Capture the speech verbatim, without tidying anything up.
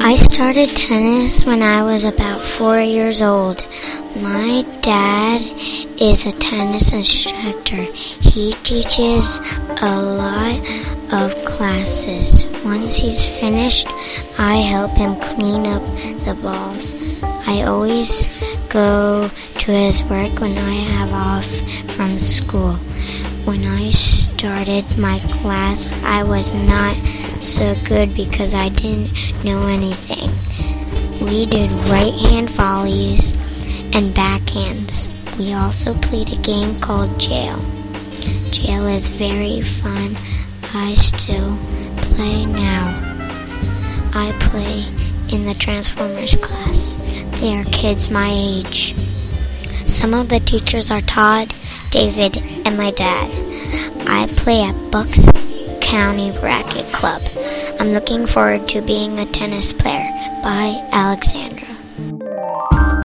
I started tennis when I was about four years old. My dad is a tennis instructor. He teaches a lot of classes. Once he's finished, I help him clean up the balls. I always go to his work when I have off from school. When I started my class, I was not so good because I didn't know anything. We did right hand volleys and backhands. We also played a game called Jail. Jail is very fun. I still play now. I play in the Transformers class. They are kids my age. Some of the teachers are Todd, David, and my dad. I play at Bucks County Racket Club. I'm looking forward to being a tennis player. Bye, Alexandra.